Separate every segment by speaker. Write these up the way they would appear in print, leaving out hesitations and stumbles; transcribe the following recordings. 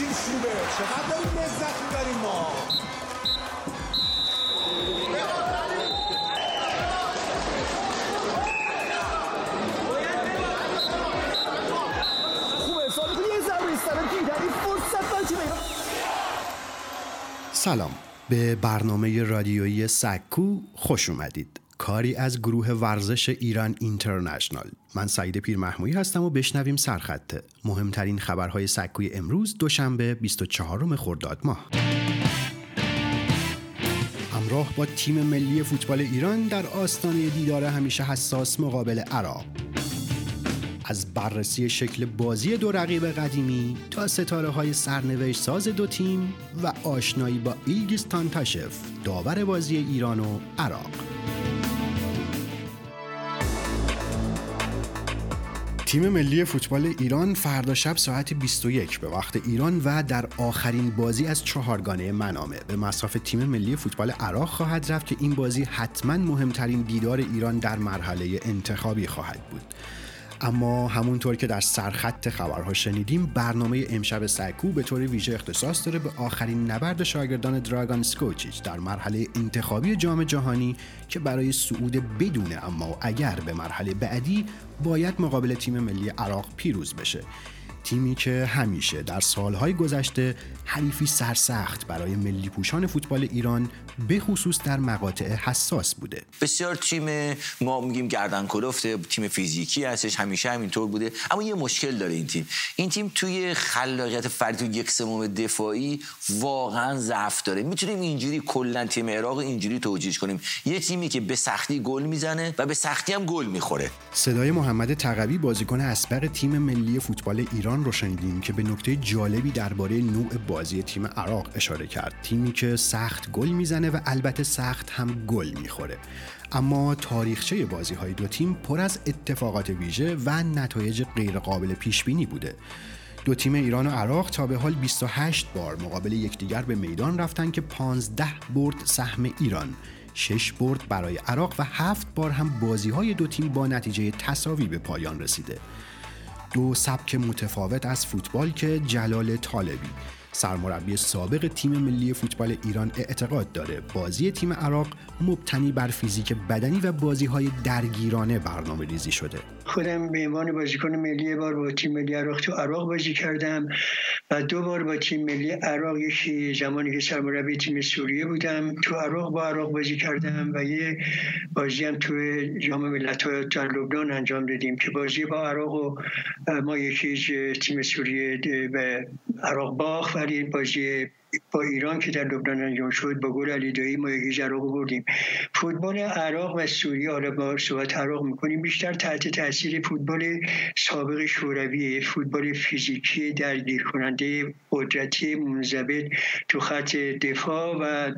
Speaker 1: بکشیم شروبه. چقدر داریم لذت می‌بریم ما.
Speaker 2: سلام، به برنامه رادیویی سکو خوش اومدید. کاری از گروه ورزش ایران اینترنشنال. من سعید پیرمحمودی هستم و بشنویم سرخط مهمترین خبرهای سکوی امروز دوشنبه 24 خرداد ماه. همراه با تیم ملی فوتبال ایران در آستانه دیدار همیشه حساس مقابل عراق. از بررسی شکل بازی دو رقیب قدیمی تا ستاره‌های سرنوشت ساز دو تیم و آشنایی با ایلگیز تانتاشف، داور بازی ایران و عراق. تیم ملی فوتبال ایران فردا شب ساعت 21 به وقت ایران و در آخرین بازی از چهارگانه منامه به مصاف تیم ملی فوتبال عراق خواهد رفت که این بازی حتما مهمترین دیدار ایران در مرحله انتخابی خواهد بود. اما همونطور که در سرخط خبرها شنیدیم، برنامه امشب سکو به طور ویژه اختصاص داره به آخرین نبرد شاگردان دراگان سکوچیچ در مرحله انتخابی جام جهانی که برای صعود بدون اما و اگر به مرحله بعدی باید مقابل تیم ملی عراق پیروز بشه. تیمی که همیشه در سالهای گذشته حریفی سرسخت برای ملی پوشان فوتبال ایران به خصوص در مقاطع حساس بوده.
Speaker 3: بسیار تیم ما میگیم گردن کلفته، تیم فیزیکی هستش، همیشه همینطور بوده. اما یه مشکل داره این تیم توی خلاقیت فردی تو یک سوم دفاعی واقعا ضعف داره. میتونیم اینجوری کلا تیم عراق اینجوری توجیه کنیم، یه تیمی که به سختی گل میزنه و به سختی هم گل میخوره.
Speaker 2: صدای محمد تقوی بازیکن اسبق تیم ملی فوتبال ایران رو شنیدیم که به نکته جالبی درباره نوع بازی تیم عراق اشاره کرد. تیمی که سخت گل میزنه و البته سخت هم گل میخوره. اما تاریخچه بازی‌های دو تیم پر از اتفاقات ویژه و نتایج غیرقابل پیش بینی بوده. دو تیم ایران و عراق تا به حال 28 بار مقابل یکدیگر به میدان رفتن که 15 برد سهم ایران، 6 برد برای عراق و 7 بار هم بازی‌های دو تیم با نتیجه تساوی به پایان رسیده. دو سبک متفاوت از فوتبال که جلال طالبی، سرمربی سابق تیم ملی فوتبال ایران، اعتقاد داره بازی تیم عراق مبتنی بر فیزیک بدنی و بازی‌های درگیرانه برنامه ریزی شده.
Speaker 4: خودم به عنوان بازیکن ملی بار با تیم ملی عراق تو عراق بازی کردم و 2 بار با تیم ملی عراق، یکی زمانی که سرمربی تیم سوریه بودم تو عراق با عراق بازی کردم و یه بازی هم تو جام ملت‌ها در لبنان انجام دادیم که بازی با عراق و ما یکی تیم سوریه به عراق باخت، ولی بازی با ایران که در لبنان انجام شد با گل علی دایی ما یکی عراق بردیم. فوتبال عراق و سوریه، حالا با صحبت عراق میکنیم، بیشتر تحت تاثیر فوتبال سابق شوروی، فوتبال فیزیکی درگیر کننده قدرتی منضبط تو خط دفاع و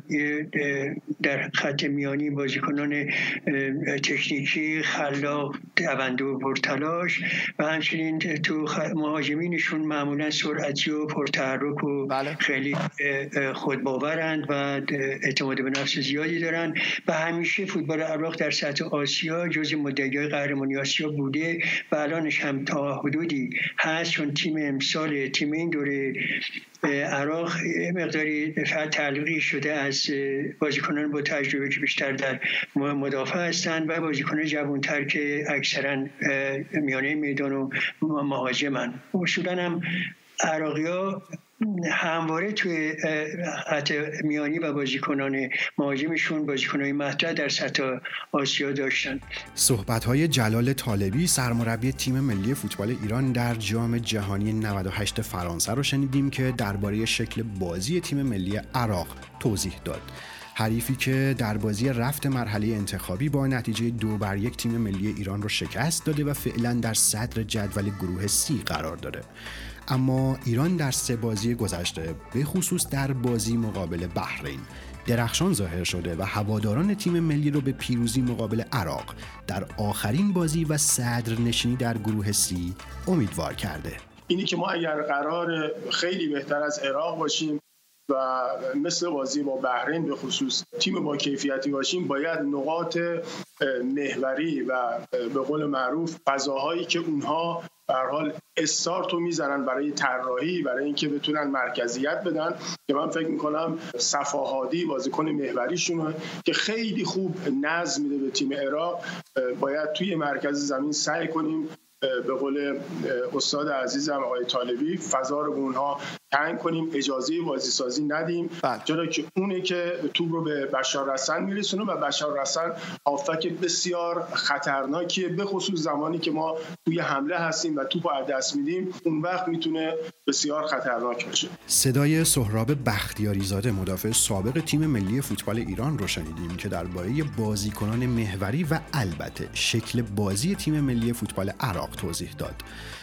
Speaker 4: در خط میانی بازیکنان تکنیکی خلاق دوندو پرتلاش و همچنین تو مهاجمینشون معمولا سرعتی و پرتحرک و خیلی خودباورند و اعتماد به نفس زیادی دارن و همیشه فوتبال عراق در سطح آسیا جزو مدعیای قهرمانی آسیا بوده و الانش هم تا حدودی هست، چون تیم امسال، تیم این دوره عراق مقداری تعلیقی شده از بازیکنان با تجربه که بیشتر در مدافع هستند و بازیکنان جوان‌تر که اکثرا میانه میدان و مهاجمن. اصولا هم عراقی‌ها همواره توی خط میانی و بازیکنان مهاجمشون بازیکنای مطرح در سطح آسیا داشتن.
Speaker 2: صحبت‌های جلال طالبی، سرمربی تیم ملی فوتبال ایران در جام جهانی 98 فرانسه رو شنیدیم که درباره شکل بازی تیم ملی عراق توضیح داد. حریفی که در بازی رفت مرحله انتخابی با نتیجه 2-1 تیم ملی ایران رو شکست داده و فعلا در صدر جدول گروه C قرار داره. اما ایران در 3 بازی گذشته به خصوص در بازی مقابل بحرین درخشان ظاهر شده و هواداران تیم ملی رو به پیروزی مقابل عراق در آخرین بازی و صدر نشینی در گروه C امیدوار کرده.
Speaker 5: اینی که ما اگر قرار خیلی بهتر از عراق باشیم و مثل بازی با بحرین به خصوص تیم با کیفیتی باشیم، باید نقاط محوری و به قول معروف فضاهایی که اونها به هر حال استارت رو میزنن برای طراحی، برای اینکه بتونن مرکزیت بدن، که من فکر میکنم صفا هادی بازیکن محوریشونه که خیلی خوب نظم میده به تیم عراق. باید توی مرکز زمین سعی کنیم به قول استاد عزیزم آقای طالبی فضا رو به اونها تنگ کنیم، اجازه بازی سازی ندیم، چرا که اونه که توپ رو به بشار رسن میرسونه و بشار رسن هافک بسیار خطرناکیه، به خصوص زمانی که ما توی حمله هستیم و توپ رو از دست میدیم، اون وقت میتونه بسیار خطرناک باشه.
Speaker 2: صدای سهراب بختیاری زاده مدافع سابق تیم ملی فوتبال ایران رو شنیدیم که درباره بازیکنان محوری و البته شکل بازی تیم ملی فوتبال عراق توضیح داد.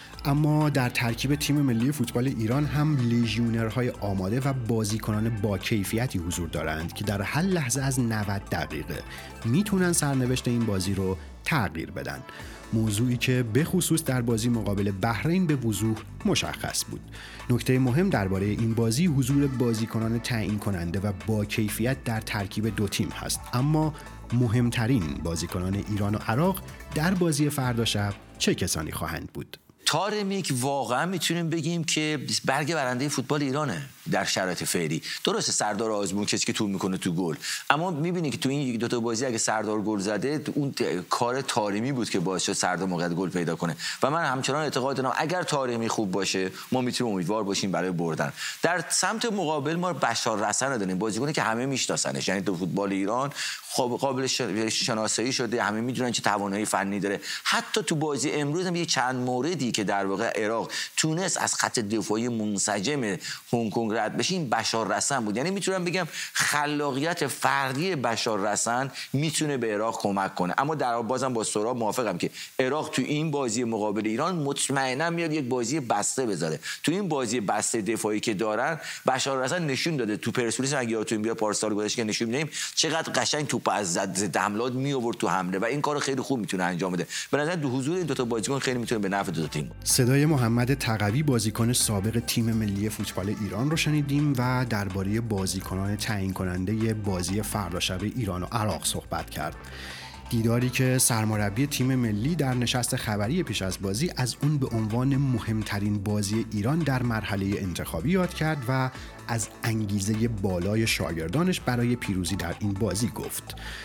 Speaker 2: اما در ترکیب تیم ملی فوتبال ایران هم لیژیونرهای آماده و بازیکنان با کیفیتی حضور دارند که در هر لحظه از 90 دقیقه میتونن سرنوشت این بازی رو تغییر بدن. موضوعی که به خصوص در بازی مقابل بحرین به وضوح مشخص بود. نکته مهم درباره این بازی حضور بازیکنان تعیین کننده و با کیفیت در ترکیب دو تیم هست، اما مهمترین بازیکنان ایران و عراق در بازی فردا شب چه کسانی خواهند بود؟
Speaker 3: طارمیک واقعا میتونیم بگیم که برگ برنده فوتبال ایرانه در شرایط فعلی. درسته سردار آزمون کسی که توپ میکنه تو گل، اما میبینی که تو این دو تا بازی اگه سردار گل زده اون کار طارمی بود که باعث شد سردار موقعیت گل پیدا کنه و من همچنان اعتقاد دارم اگر طارمی خوب باشه ما میتونیم امیدوار باشیم برای بردن. در سمت مقابل ما بشار رسن داریم، بازیکنی که همه میشناسنش، یعنی تو فوتبال ایران قابل شناسایی شده، همه میدونن چه توانایی فنی داره. حتی تو بازی امروز هم یه چند موردی که در واقع عراق تونست از خط دفاعی منسجم هنگ کنگ رد بشه این بشار رسن بود. یعنی میتونم بگم خلاقیت فردی بشار رسن میتونه به عراق کمک کنه. اما در بازم با سهراب موافقم که عراق تو این بازی مقابل ایران مطمئنا میاد یک بازی بسته بذاره. تو این بازی بسته دفاعی که دارن بشار رسن نشون داده تو پرسپولیس اگه یادتون بیاد پارسال گذشته که نشون میدیم چقدر قشنگ توپ از ضد حملات می آورد تو حمله و این کارو خیلی خوب میتونه انجام بده. به نظر دو حضور این دو تا بازیکن خیلی میتونه به نفع دو تا تیم.
Speaker 2: صدای محمد تقوی بازیکن سابق تیم ملی فوتبال ایران رو شنیدیم و درباره بازیکنان تعیین کننده بازی فردا شب ایران و عراق صحبت کرد. دیداری که سرمربی تیم ملی در نشست خبری پیش از بازی از اون به عنوان مهمترین بازی ایران در مرحله انتخابی یاد کرد و از انگیزه بالای شاگردانش برای پیروزی در این بازی گفت.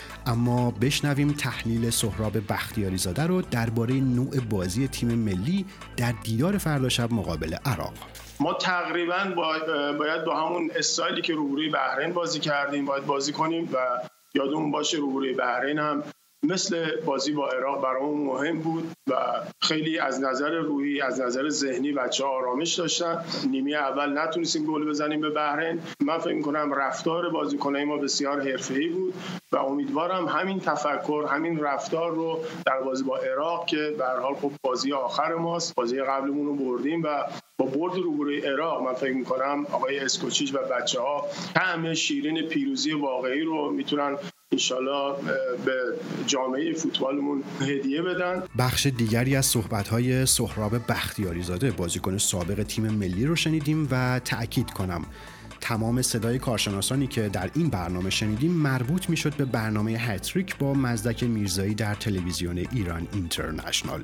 Speaker 2: اما بشنویم تحلیل سهراب بختیاری زاده رو درباره نوع بازی تیم ملی در دیدار فردا شب مقابل عراق.
Speaker 5: ما تقریبا باید با همون استایلی که روبروی بحرین بازی کردیم باید بازی کنیم و یادمون باشه روبروی بحرین هم مثل بازی با عراق برامون مهم بود و خیلی از نظر روحی از نظر ذهنی بچه‌ها آرامش داشتن. نیمه اول نتونستیم گل بزنیم به بحرین. من فکر می‌کنم رفتار بازیکنای ما بسیار حرفه‌ای بود و امیدوارم همین تفکر همین رفتار رو در بازی با عراق که به هر حال خب بازی آخر ماست، بازی قبلمون رو بردیم و با برد روبروی عراق من فکر می‌کنم آقای اسکوچیچ و بچه‌ها طعم شیرین پیروزی واقعی رو میتونن انشالله به جامعه فوتبالمون هدیه بدن.
Speaker 2: بخش دیگری از صحبت‌های سهراب بختیاری زاده بازیکن سابق تیم ملی رو شنیدیم و تأکید کنم تمام صدای کارشناسانی که در این برنامه شنیدیم مربوط میشد به برنامه هتریک با مزدک میرزایی در تلویزیون ایران اینترنشنال.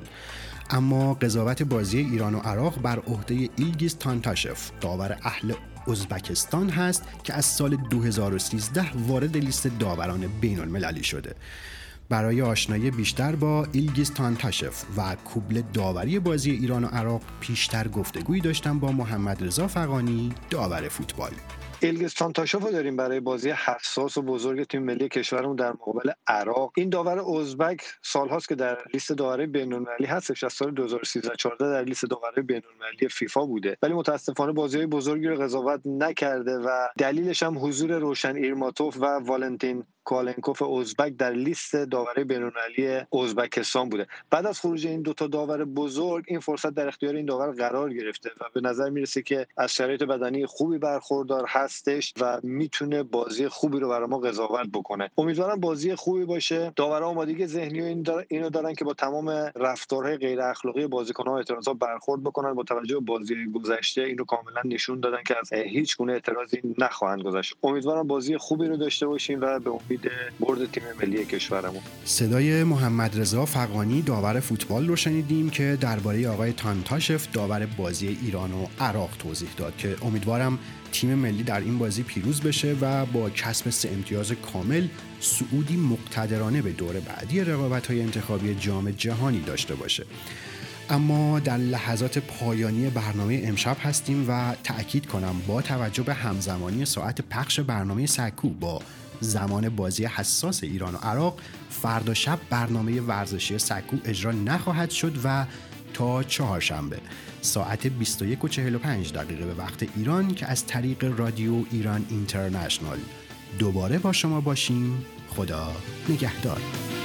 Speaker 2: اما قضاوت بازی ایران و عراق بر عهده ایلگیز تانتاشف داور اهل ازبکستان هست که از سال 2013 وارد لیست داوران بین المللی شده. برای آشنایی بیشتر با ایلگیز تانتاشف و کوبل داوری بازی ایران و عراق پیشتر گفتگویی داشتم با محمد رضا فغانی داور فوتبال.
Speaker 6: ایلگیز تانتاشف رو داریم برای بازی حساس و بزرگ تیم ملی کشورمون در مقابل عراق. این داور ازبک سالهاست که در لیست داورای بین‌المللی هستش، از سال 2013-14 در لیست داورای بین‌المللی فیفا بوده، ولی متاسفانه بازی‌های بزرگی رو قضاوت نکرده و دلیلش هم حضور روشن ایرماتوف و والنتین کالنکوف ازبک در لیست داوری بین‌المللی ازبکستان بوده. بعد از خروج این دوتا داور بزرگ این فرصت در اختیار این داور قرار گرفته و به نظر میرسه که از شرایط بدنی خوبی برخوردار هستش و میتونه بازی خوبی رو برای ما قضاوت بکنه. امیدوارم بازی خوبی باشه. داورها آمادگی ذهنی اینو دارن که با تمام رفتارهای غیر اخلاقی بازیکن‌ها اعتراضات برخورد بکنن. با توجه به بازی گذشته اینو کاملا نشون دادن که از هیچ گونه اعتراضی نخواهند گذاشت. امیدوارم بازی خوبی رو داشته باشیم و به امید برد تیم ملی کشورمون.
Speaker 2: صدای محمد رضا فغانی داور فوتبال رو شنیدیم که درباره آقای تانتاشف داور بازی ایران و عراق توضیح داد که امیدوارم تیم ملی در این بازی پیروز بشه و با کسب 3 امتیاز کامل صعودی مقتدرانه به دور بعدی رقابت‌های انتخابی جام جهانی داشته باشه. اما در لحظات پایانی برنامه امشب هستیم و تأکید کنم با توجه به همزمانی ساعت پخش برنامه سکو با زمان بازی حساس ایران و عراق، فردا شب برنامه ورزشی سکو اجرا نخواهد شد و تا چهارشنبه ساعت 21:45 به وقت ایران که از طریق رادیو ایران اینترنشنال دوباره با شما باشیم. خدا نگهدار.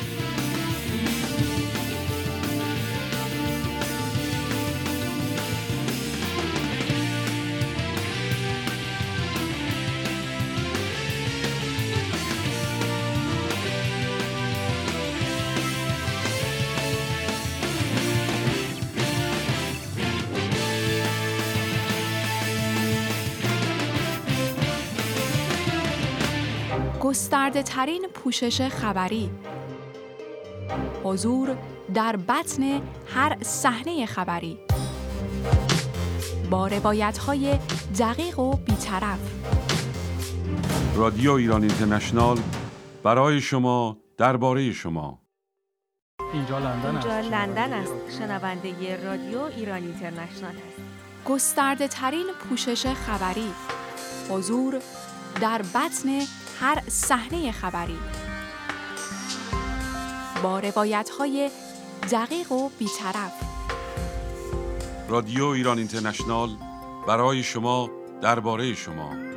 Speaker 7: گسترده ترین پوشش خبری، حضور در بطن هر صحنه خبری با روایت‌های دقیق و بی‌طرف.
Speaker 8: رادیو ایران اینترنشنال برای شما، درباره شما.
Speaker 9: اینجا لندن است. شنونده رادیو ایران اینترنشنال است.
Speaker 7: گسترده ترین پوشش خبری، حضور در بطن هر صحنه خبری با روایت‌های دقیق و بی‌طرف.
Speaker 8: رادیو ایران اینترنشنال برای شما، درباره شما.